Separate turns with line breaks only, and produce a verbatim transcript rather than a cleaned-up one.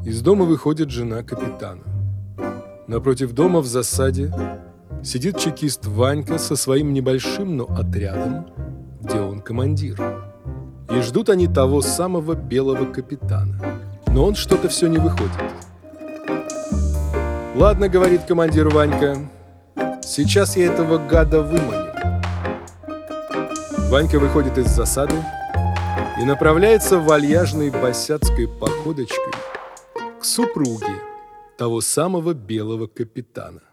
Из дома выходит жена капитана. Напротив дома в засаде сидит чекист Ванька со своим небольшим, но отрядом, где он командир. И ждут они того самого белого капитана. Но он что-то все не выходит. «Ладно, — говорит командир Ванька, — сейчас я этого гада выманю». Ванька выходит из засады и направляется вальяжной босяцкой походочкой к супруге того самого белого капитана.